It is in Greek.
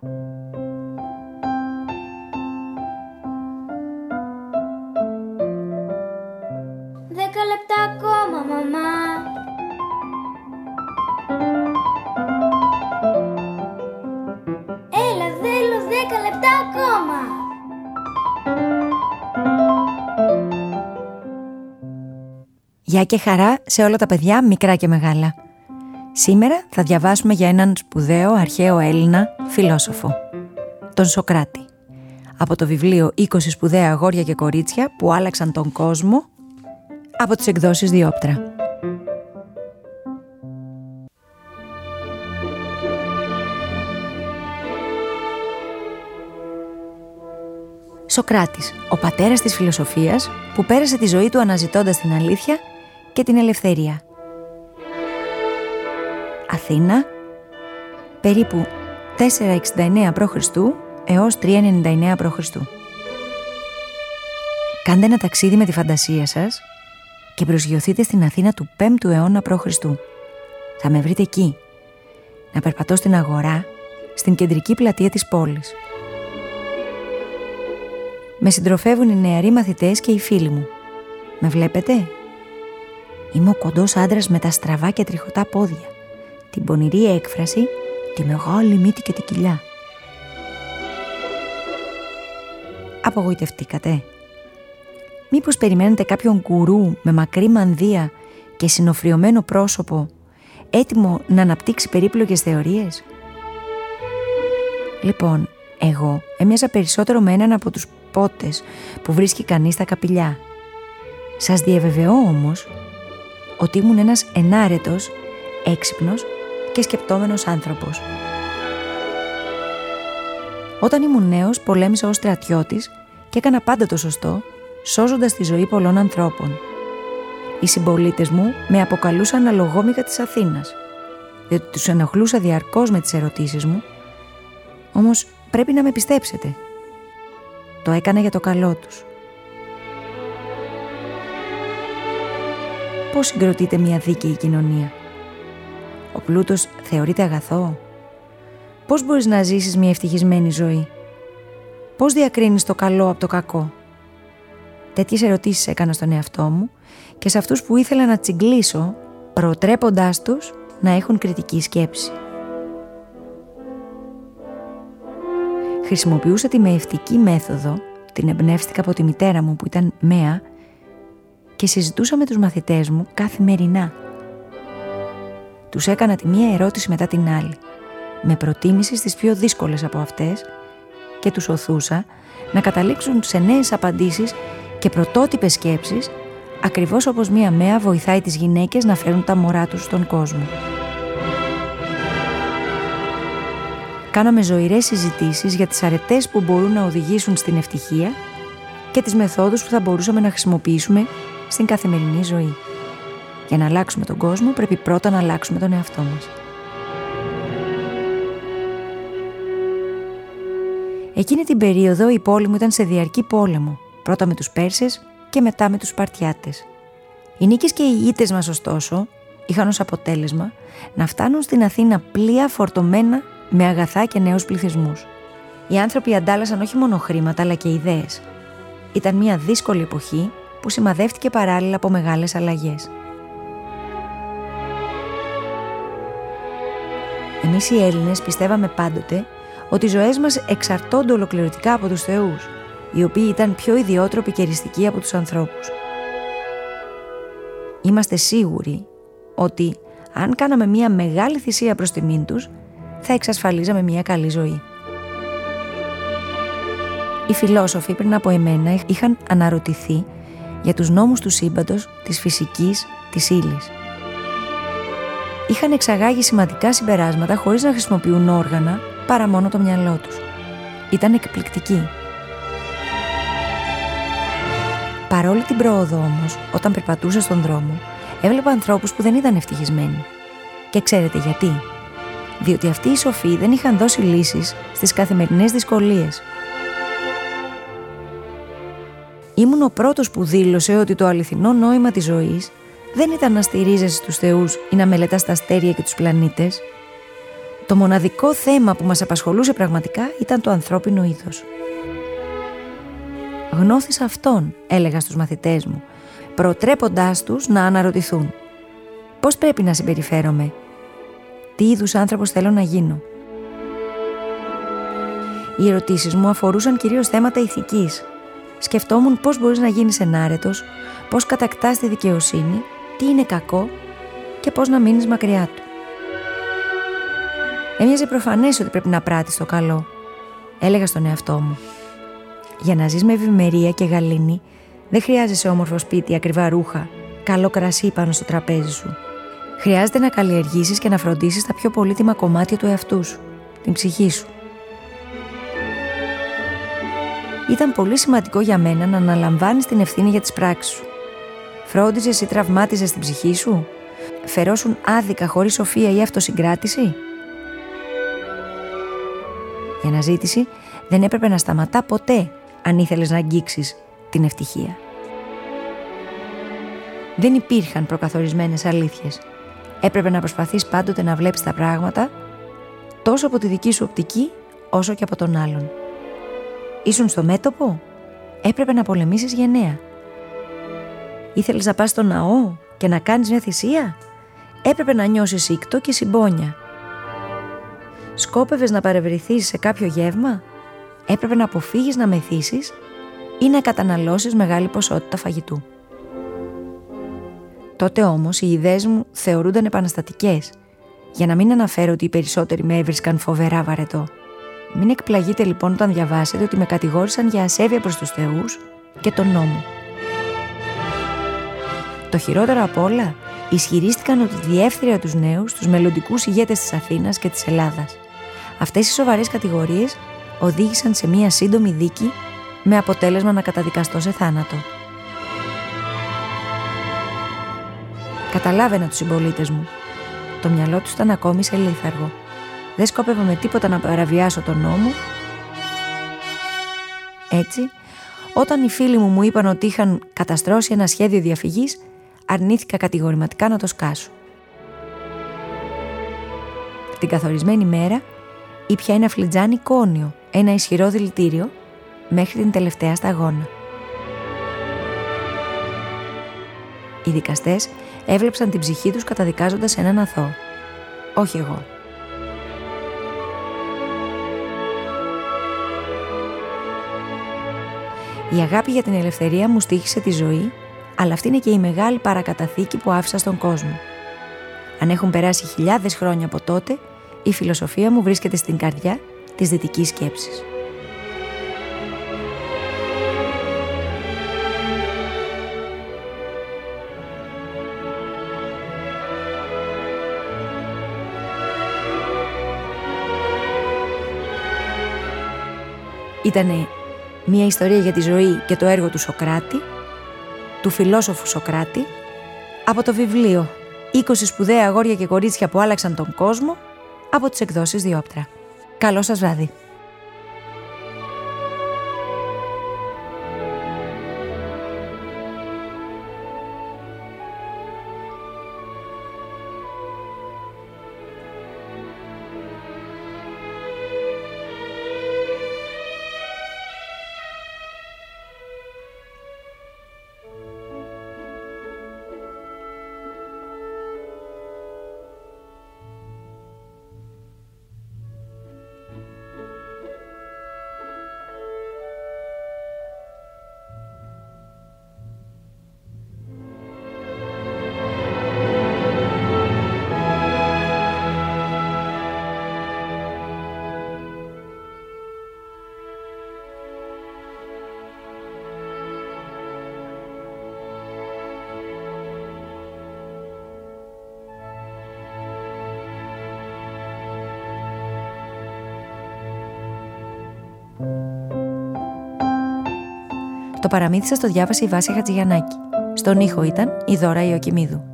Δέκα λεπτά ακόμα, μαμά. Έλα, θέλω 10 λεπτά ακόμα. Γεια και χαρά σε όλα τα παιδιά, μικρά και μεγάλα. Σήμερα θα διαβάσουμε για έναν σπουδαίο αρχαίο Έλληνα φιλόσοφο, τον Σωκράτη, από το βιβλίο 20 σπουδαία αγόρια και κορίτσια που άλλαξαν τον κόσμο, από τις εκδόσεις Διόπτρα. Σωκράτης, ο πατέρας της φιλοσοφίας που πέρασε τη ζωή του αναζητώντας την αλήθεια και την ελευθερία. Αθήνα, περίπου 469 π.Χ. έως 399 π.Χ. Κάντε ένα ταξίδι με τη φαντασία σας και προσγειωθείτε στην Αθήνα του 5ου αιώνα π.Χ. Θα με βρείτε εκεί, να περπατώ στην αγορά, στην κεντρική πλατεία της πόλης. Με συντροφεύουν οι νεαροί μαθητές και οι φίλοι μου. Με βλέπετε? Είμαι ο κοντός άντρας με τα στραβά και τριχωτά πόδια, την πονηρή έκφραση, τη μεγάλη μύτη και την κοιλιά. Απογοητευτήκατε? Μήπως περιμένετε κάποιον γκουρού με μακρύ μανδύα και συνοφριωμένο πρόσωπο, έτοιμο να αναπτύξει περίπλοκες θεωρίες? Λοιπόν, εγώ έμοιαζα περισσότερο με έναν από τους πότες που βρίσκει κανείς στα καπηλιά. Σας διαβεβαιώ όμως ότι ήμουν ένας ενάρετος, έξυπνος και σκεπτόμενος άνθρωπος. Όταν ήμουν νέος, πολέμησα ως στρατιώτης και έκανα πάντα το σωστό, σώζοντας τη ζωή πολλών ανθρώπων. Οι συμπολίτες μου με αποκαλούσαν αλογόμηχα της Αθήνας, διότι τους ενοχλούσα διαρκώς με τις ερωτήσεις μου, όμως πρέπει να με πιστέψετε. Το έκανα για το καλό τους. Πώς συγκροτείται μια δίκαιη κοινωνία? Ο πλούτος θεωρείται αγαθό? Πώς μπορείς να ζήσεις μια ευτυχισμένη ζωή? Πώς διακρίνεις το καλό από το κακό? Τέτοιες ερωτήσεις έκανα στον εαυτό μου και σε αυτούς που ήθελα να τσιγκλίσω, προτρέποντάς τους να έχουν κριτική σκέψη. Χρησιμοποιούσα τη μεευτική μέθοδο, την εμπνεύστηκα από τη μητέρα μου που ήταν μέα, και συζητούσα με τους μαθητές μου καθημερινά. Τους έκανα τη μία ερώτηση μετά την άλλη, με προτίμηση στις πιο δύσκολες από αυτές, και τους οθούσα να καταλήξουν σε νέες απαντήσεις και πρωτότυπες σκέψεις, ακριβώς όπως μία μέα βοηθάει τις γυναίκες να φέρουν τα μωρά τους στον κόσμο. Κάναμε ζωηρές συζητήσεις για τις αρετές που μπορούν να οδηγήσουν στην ευτυχία και τις μεθόδους που θα μπορούσαμε να χρησιμοποιήσουμε στην καθημερινή ζωή. Για να αλλάξουμε τον κόσμο πρέπει πρώτα να αλλάξουμε τον εαυτό μας. Εκείνη την περίοδο η πόλη μου ήταν σε διαρκή πόλεμο, πρώτα με τους Πέρσες και μετά με τους Σπαρτιάτες. Οι νίκες και οι ήττες μας, ωστόσο, είχαν ως αποτέλεσμα να φτάνουν στην Αθήνα πλοία φορτωμένα με αγαθά και νέους πληθυσμούς. Οι άνθρωποι αντάλλασαν όχι μόνο χρήματα αλλά και ιδέες. Ήταν μια δύσκολη εποχή που σημαδεύτηκε παράλληλα από μεγάλες αλλαγές. Εμείς οι Έλληνες πιστεύαμε πάντοτε ότι οι ζωές μας εξαρτώνται ολοκληρωτικά από τους θεούς, οι οποίοι ήταν πιο ιδιότροποι και εριστικοί από τους ανθρώπους. Είμαστε σίγουροι ότι αν κάναμε μια μεγάλη θυσία προς τιμήν τους, θα εξασφαλίζαμε μια καλή ζωή. Οι φιλόσοφοι πριν από εμένα είχαν αναρωτηθεί για τους νόμους του σύμπαντος, της φυσικής, της ύλης. Είχαν εξαγάγει σημαντικά συμπεράσματα χωρίς να χρησιμοποιούν όργανα παρά μόνο το μυαλό τους. Ήταν εκπληκτικοί. Παρόλη την πρόοδο όμως, όταν περπατούσα στον δρόμο, έβλεπα ανθρώπους που δεν ήταν ευτυχισμένοι. Και ξέρετε γιατί? Διότι αυτοί οι σοφοί δεν είχαν δώσει λύσεις στις καθημερινές δυσκολίες. Ήμουν ο πρώτος που δήλωσε ότι το αληθινό νόημα της ζωής δεν ήταν να στηρίζεσαι στους θεούς ή να μελετάς τα αστέρια και τους πλανήτες. Το μοναδικό θέμα που μας απασχολούσε πραγματικά ήταν το ανθρώπινο είδος. Γνώθησα αυτόν, έλεγα στους μαθητές μου, προτρέποντάς τους να αναρωτηθούν. Πώς πρέπει να συμπεριφέρομαι? Τι είδους άνθρωπος θέλω να γίνω? Οι ερωτήσεις μου αφορούσαν κυρίως θέματα ηθικής. Σκεφτόμουν πώς μπορείς να γίνεις ενάρετος, πώς κατακτάς τη δικαιοσύνη, τι είναι κακό και πώς να μείνεις μακριά του. Έμοιαζε προφανές ότι πρέπει να πράττεις το καλό, έλεγα στον εαυτό μου. Για να ζεις με ευημερία και γαλήνη, δεν χρειάζεσαι όμορφο σπίτι, ακριβά ρούχα, καλό κρασί πάνω στο τραπέζι σου. Χρειάζεται να καλλιεργήσεις και να φροντίσεις τα πιο πολύτιμα κομμάτια του εαυτού σου, την ψυχή σου. Ήταν πολύ σημαντικό για μένα να αναλαμβάνεις την ευθύνη για τις πράξεις σου. Φρόντιζες ή τραυμάτιζες την ψυχή σου? Φερόσουν άδικα χωρίς σοφία ή αυτοσυγκράτηση? Η αναζήτηση δεν έπρεπε να σταματά ποτέ αν ήθελες να αγγίξεις την ευτυχία. Δεν υπήρχαν προκαθορισμένες αλήθειες. Έπρεπε να προσπαθείς πάντοτε να βλέπεις τα πράγματα τόσο από τη δική σου οπτική όσο και από τον άλλον. Ήσουν στο μέτωπο? Έπρεπε να πολεμήσεις γενναία. Ήθελες να πας στο ναό και να κάνεις μια θυσία? Έπρεπε να νιώσεις ήκτο και συμπόνια. Σκόπευες να παρευρεθείς σε κάποιο γεύμα? Έπρεπε να αποφύγεις να μεθύσεις ή να καταναλώσεις μεγάλη ποσότητα φαγητού. Τότε όμως οι ιδέες μου θεωρούνταν επαναστατικές, για να μην αναφέρω ότι οι περισσότεροι με έβρισκαν φοβερά βαρετό. Μην εκπλαγείτε λοιπόν όταν διαβάσετε ότι με κατηγόρησαν για ασέβεια προς τους θεούς και τον νόμο. Το χειρότερο απ' όλα, ισχυρίστηκαν ότι διέφθυρα τους νέους, τους μελλοντικούς ηγέτες της Αθήνας και της Ελλάδας. Αυτές οι σοβαρές κατηγορίες οδήγησαν σε μία σύντομη δίκη με αποτέλεσμα να καταδικαστώ σε θάνατο. Καταλάβαινα τους συμπολίτες μου. Το μυαλό τους ήταν ακόμη σε λίθαργο. Δεν σκόπευα με τίποτα να παραβιάσω τον νόμο. Έτσι, όταν οι φίλοι μου είπαν ότι είχαν καταστρώσει ένα σχέδιο διαφυγής, αρνήθηκα κατηγορηματικά να το σκάσω. Την καθορισμένη μέρα ήπια ένα φλιτζάνι κόνιο, ένα ισχυρό δηλητήριο, μέχρι την τελευταία σταγόνα. Οι δικαστές έβλεψαν την ψυχή τους καταδικάζοντας έναν αθώο. Όχι εγώ. Η αγάπη για την ελευθερία μου στοίχησε τη ζωή, αλλά αυτή είναι και η μεγάλη παρακαταθήκη που άφησα στον κόσμο. Αν έχουν περάσει χιλιάδες χρόνια από τότε, η φιλοσοφία μου βρίσκεται στην καρδιά της δυτικής σκέψης. Ήτανε μια ιστορία για τη ζωή και το έργο του Σοκράτη, του φιλόσοφου Σοκράτη, από το βιβλίο 20 σπουδαία αγόρια και κορίτσια που άλλαξαν τον κόσμο, από τις εκδόσεις Διόπτρα. Καλό σας βράδυ. Το παραμύθι σας το διάβασε η Βάσια Χατζηγιαννάκη. Στον ήχο ήταν η Δώρα Ιωκημίδου.